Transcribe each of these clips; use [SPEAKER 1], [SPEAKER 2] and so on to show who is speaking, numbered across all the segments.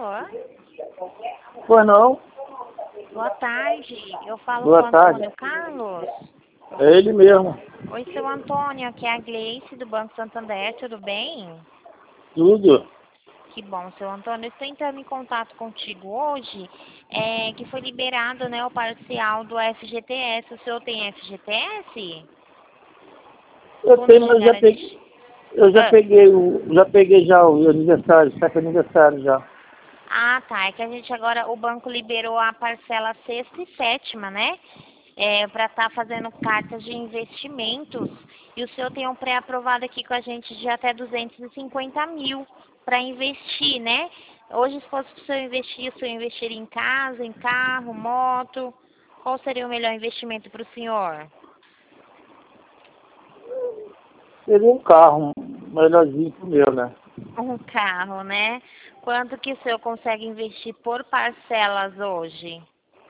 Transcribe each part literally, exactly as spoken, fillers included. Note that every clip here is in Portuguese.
[SPEAKER 1] Alô?
[SPEAKER 2] Pois não?
[SPEAKER 1] Boa tarde. Eu falo
[SPEAKER 2] Boa
[SPEAKER 1] com o
[SPEAKER 2] tarde.
[SPEAKER 1] Antônio Carlos.
[SPEAKER 2] É ele mesmo.
[SPEAKER 1] Oi, seu Antônio. Aqui é a Gleice do Banco Santander. Tudo bem?
[SPEAKER 2] Tudo.
[SPEAKER 1] Que bom, seu Antônio. Eu estou entrando em contato contigo hoje, é, que foi liberado, né, o parcial do F G T S. O senhor tem F G T S?
[SPEAKER 2] Eu
[SPEAKER 1] Quando
[SPEAKER 2] tenho, mas
[SPEAKER 1] chegar
[SPEAKER 2] já
[SPEAKER 1] a
[SPEAKER 2] peguei,
[SPEAKER 1] desti-
[SPEAKER 2] eu já
[SPEAKER 1] Ah,
[SPEAKER 2] peguei o. Já peguei já o aniversário, saca aniversário já.
[SPEAKER 1] ah, tá. É que a gente agora, o banco liberou a parcela sexta e sétima, né? É, para estar fazendo cartas de investimentos. E o senhor tem um pré-aprovado aqui com a gente de até duzentos e cinquenta mil para investir, né? Hoje, se fosse para o senhor investir, o senhor investiria em casa, em carro, moto? Qual seria o melhor investimento para o senhor?
[SPEAKER 2] Seria um carro melhorzinho que o meu, né?
[SPEAKER 1] Um carro, né? Quanto que o senhor consegue investir por parcelas hoje?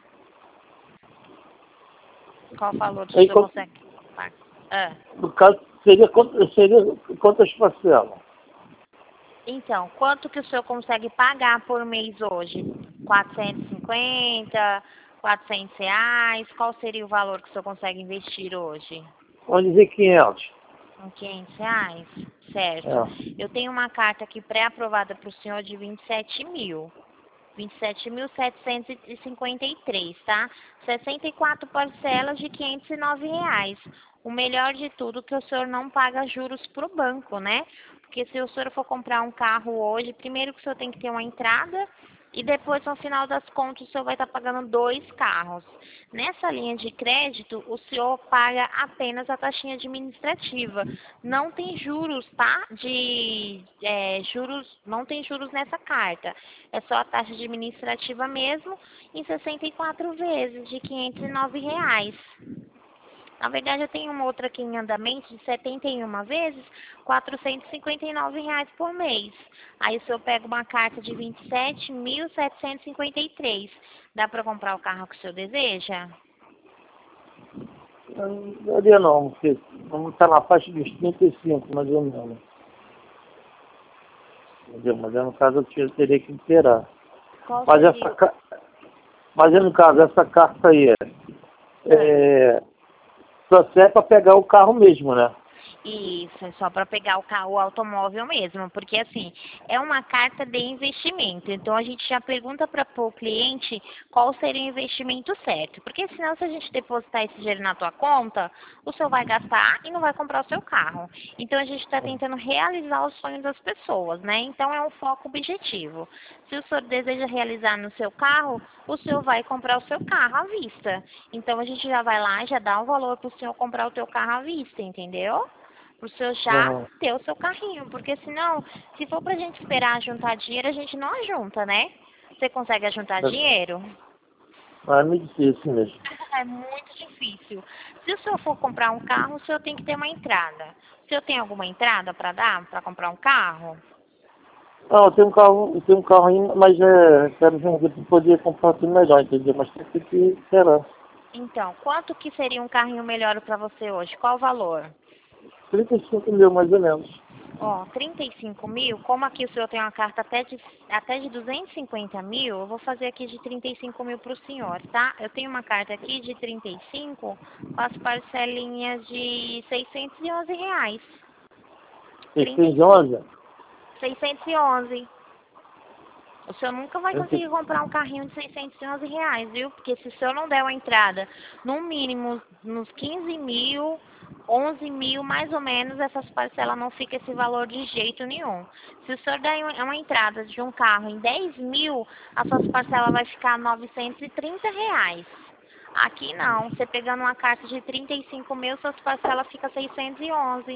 [SPEAKER 1] Qual valor que o
[SPEAKER 2] Aí,
[SPEAKER 1] senhor
[SPEAKER 2] co-
[SPEAKER 1] consegue? Ah.
[SPEAKER 2] no caso, seria, quant- seria quantas parcelas?
[SPEAKER 1] Então, quanto que o senhor consegue pagar por mês hoje? quatrocentos e cinquenta, quatrocentos reais? Qual seria o valor que o senhor consegue investir hoje?
[SPEAKER 2] Vamos dizer quinhentos.
[SPEAKER 1] Com quinhentos reais? Certo.
[SPEAKER 2] É.
[SPEAKER 1] Eu tenho uma carta aqui pré-aprovada para o senhor de vinte e sete mil. vinte e sete mil setecentos e cinquenta e três, tá? sessenta e quatro parcelas de quinhentos e nove reais. O melhor de tudo é que o senhor não paga juros para o banco, né? Porque se o senhor for comprar um carro hoje, primeiro que o senhor tem que ter uma entrada e depois, no final das contas, o senhor vai estar pagando dois carros. Nessa linha de crédito, o senhor paga apenas a taxinha administrativa. Não tem juros, tá? De é, juros, não tem juros nessa carta. É só a taxa administrativa mesmo, em sessenta e quatro vezes de quinhentos e nove reais. Na verdade, eu tenho uma outra aqui em andamento de setenta e uma vezes, quatrocentos e cinquenta e nove reais por mês. Aí o senhor pega uma carta de vinte e sete mil setecentos e cinquenta e três. Dá para comprar o carro que o senhor deseja?
[SPEAKER 2] Não daria não, porque vamos estar na faixa dos trinta e cinco, mais ou menos. Entendeu? Mas aí, no caso eu tinha- teria que esperar.
[SPEAKER 1] Qual
[SPEAKER 2] Mas essa
[SPEAKER 1] seria?
[SPEAKER 2] ca- mas aí, no caso, essa carta aí é,
[SPEAKER 1] Ah.
[SPEAKER 2] é só serve para pegar o carro mesmo, né?
[SPEAKER 1] Isso, é só para pegar o carro, o automóvel mesmo, porque assim, é uma carta de investimento. Então a gente já pergunta para o cliente qual seria o investimento certo. Porque senão, se a gente depositar esse dinheiro na tua conta, o senhor vai gastar e não vai comprar o seu carro. Então a gente está tentando realizar os sonhos das pessoas, né? Então é um foco objetivo. Se o senhor deseja realizar no seu carro, o senhor vai comprar o seu carro à vista. Então a gente já vai lá e já dá um valor para o senhor comprar o teu carro à vista, entendeu? Para o senhor já
[SPEAKER 2] Uhum.
[SPEAKER 1] ter o seu carrinho, porque senão, se for para a gente esperar juntar dinheiro, a gente não ajunta, né? Você consegue ajuntar dinheiro?
[SPEAKER 2] Mas é meio difícil mesmo.
[SPEAKER 1] É muito difícil. Se o senhor for comprar um carro, o senhor tem que ter uma entrada. O senhor tem alguma entrada para dar, para comprar um carro?
[SPEAKER 2] Não, eu tenho um carro, eu tenho um carro ainda, mas é, quero ver para poder comprar tudo melhor, entendeu? Mas tem que esperar.
[SPEAKER 1] Então, quanto que seria um carrinho melhor para você hoje? Qual o valor?
[SPEAKER 2] trinta e cinco mil, mais ou menos.
[SPEAKER 1] Ó, trinta e cinco mil, como aqui o senhor tem uma carta até de, até de duzentos e cinquenta mil, eu vou fazer aqui de trinta e cinco mil para o senhor, tá? Eu tenho uma carta aqui de trinta e cinco com as parcelinhas de seiscentos e onze reais. trinta e cinco,
[SPEAKER 2] seiscentos e onze?
[SPEAKER 1] seiscentos e onze. O senhor nunca vai
[SPEAKER 2] trinta
[SPEAKER 1] conseguir comprar um carrinho de seiscentos e onze reais, viu? Porque se o senhor não der uma entrada, no mínimo, nos quinze mil, onze mil, mais ou menos, essas parcelas não ficam esse valor de jeito nenhum. Se o senhor der uma uma entrada de um carro em dez mil, as suas parcelas vai ficar novecentos e trinta reais. Aqui não, você pegando uma carta de trinta e cinco mil, suas parcelas ficam seiscentos e onze.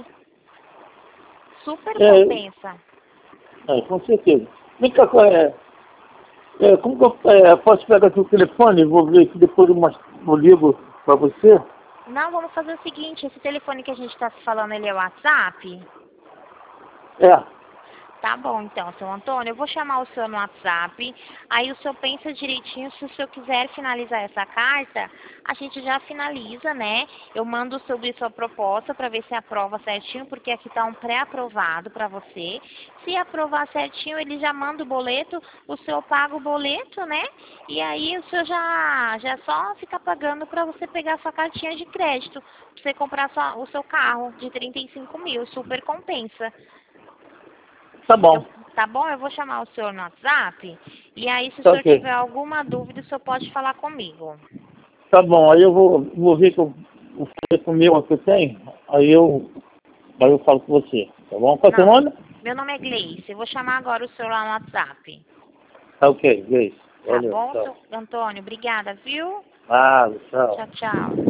[SPEAKER 1] Super
[SPEAKER 2] É,
[SPEAKER 1] compensa.
[SPEAKER 2] é, com certeza. Vem cá, qual é, é, como que eu é, posso pegar aqui o telefone? Vou ver aqui depois eu, mostro, eu ligo para você.
[SPEAKER 1] Não, vamos fazer o seguinte, esse telefone que a gente está se falando, ele é o WhatsApp?
[SPEAKER 2] É,
[SPEAKER 1] Tá bom, então, seu Antônio, eu vou chamar o senhor no WhatsApp, aí o senhor pensa direitinho, se o senhor quiser finalizar essa carta, a gente já finaliza, né? Eu mando sobre sua proposta para ver se aprova certinho, porque aqui tá um pré-aprovado para você. Se aprovar certinho, ele já manda o boleto, o senhor paga o boleto, né? E aí o senhor já, já só fica pagando para você pegar sua cartinha de crédito, pra você comprar sua, o seu carro de trinta e cinco mil, super compensa.
[SPEAKER 2] Tá bom.
[SPEAKER 1] Eu, tá bom? Eu vou chamar o senhor no WhatsApp. E aí, se o
[SPEAKER 2] Tá
[SPEAKER 1] senhor
[SPEAKER 2] ok.
[SPEAKER 1] tiver alguma dúvida, o senhor pode falar comigo.
[SPEAKER 2] Tá bom, aí eu vou, vou ver que eu, o telefone meu que eu tenho, aí eu, aí eu falo com você, tá bom? Qual é o seu
[SPEAKER 1] Não,
[SPEAKER 2] nome?
[SPEAKER 1] meu nome é Gleice. Eu vou chamar agora o senhor lá no WhatsApp.
[SPEAKER 2] Tá ok, Grace.
[SPEAKER 1] Tá
[SPEAKER 2] Valeu,
[SPEAKER 1] bom,
[SPEAKER 2] tchau.
[SPEAKER 1] seu Antônio? Obrigada, viu?
[SPEAKER 2] Ah, tchau.
[SPEAKER 1] Tchau, tchau.